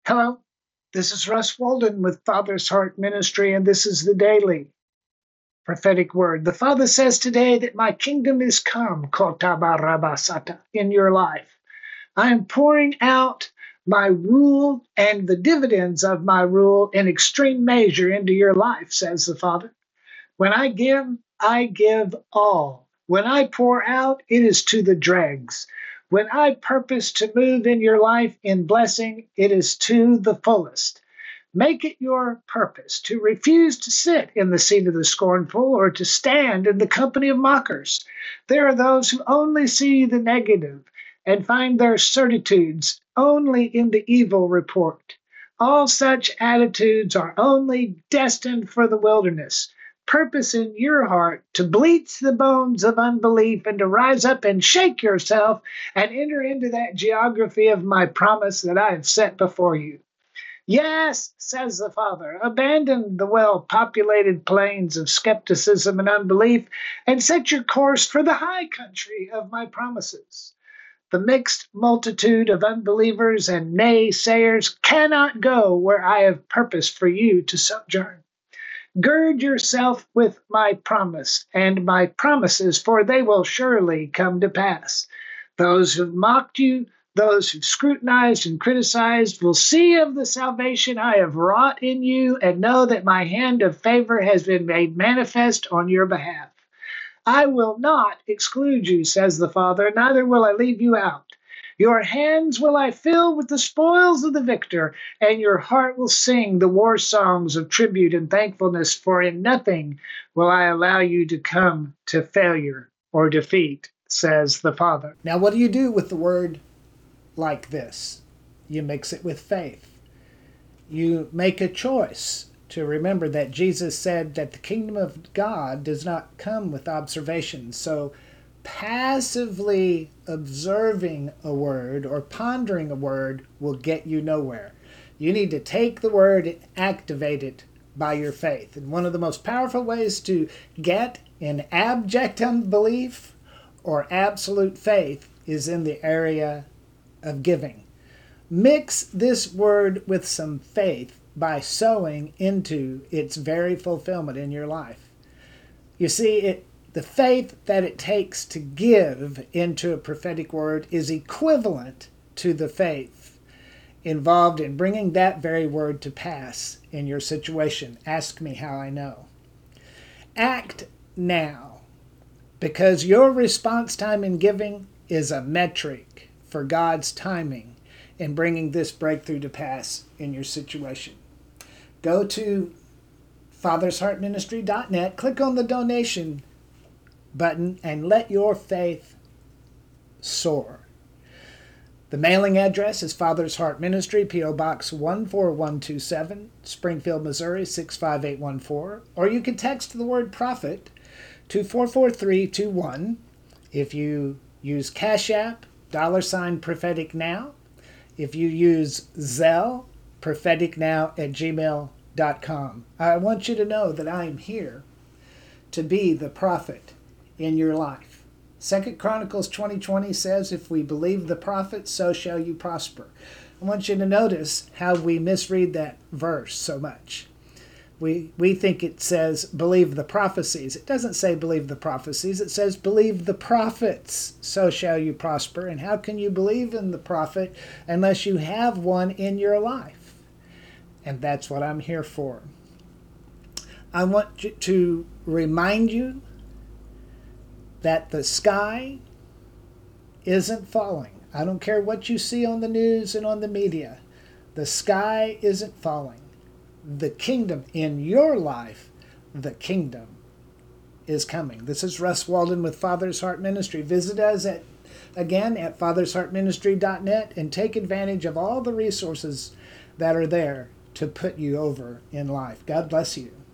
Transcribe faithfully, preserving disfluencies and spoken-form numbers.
Hello, this is Russ Walden with Father's Heart Ministry, and this is the daily prophetic word. The Father says today that my kingdom is come, kotabarabasata, in your life. I am pouring out my rule and the dividends of my rule in extreme measure into your life, says the Father. When I give, I give all. When I pour out, it is to the dregs. When I purpose to move in your life in blessing, it is to the fullest. Make it your purpose to refuse to sit in the seat of the scornful or to stand in the company of mockers. There are those who only see the negative and find their certitudes only in the evil report. All such attitudes are only destined for the wilderness. Purpose in your heart to bleach the bones of unbelief and to rise up and shake yourself and enter into that geography of my promise that I have set before you. Yes, says the Father, abandon the well-populated plains of skepticism and unbelief and set your course for the high country of my promises. The mixed multitude of unbelievers and naysayers cannot go where I have purposed for you to sojourn. Gird yourself with my promise and my promises, for they will surely come to pass. Those who've mocked you, those who've scrutinized and criticized, will see of the salvation I have wrought in you and know that my hand of favor has been made manifest on your behalf. I will not exclude you, says the Father, neither will I leave you out. Your hands will I fill with the spoils of the victor, and your heart will sing the war songs of tribute and thankfulness, for in nothing will I allow you to come to failure or defeat, says the Father. Now, what do you do with the word like this? You mix it with faith. You make a choice to remember that Jesus said that the kingdom of God does not come with observation. So passively observing a word or pondering a word will get you nowhere. You need to take the word and activate it by your faith. And one of the most powerful ways to get in abject unbelief or absolute faith is in the area of giving. Mix this word with some faith by sowing into its very fulfillment in your life. You see, it the faith that it takes to give into a prophetic word is equivalent to the faith involved in bringing that very word to pass in your situation. Ask me how I know. Act now, because your response time in giving is a metric for God's timing in bringing this breakthrough to pass in your situation. Go to fathers heart ministry dot net, click on the donation button, and let your faith soar. The mailing address is Father's Heart Ministry, P O Box one four one two seven, Springfield, Missouri six five eight one four, or you can text the word prophet to four four three two one. If you use Cash App, dollar sign prophetic now. If you use Zelle, prophetic now at gmail dot com. I want you to know that I am here to be the prophet in your life. Second Chronicles twenty twenty says, if we believe the prophet, so shall you prosper. I want you to notice how we misread that verse so much. We we think it says believe the prophecies. It doesn't say believe the prophecies. It says believe the prophets, so shall you prosper. And how can you believe in the prophet unless you have one in your life? And that's what I'm here for. I want to remind you that the sky isn't falling. I don't care what you see on the news and on the media. The sky isn't falling. The kingdom in your life, the kingdom is coming. This is Russ Walden with Father's Heart Ministry. Visit us at again at fathers heart ministry dot net and take advantage of all the resources that are there to put you over in life. God bless you.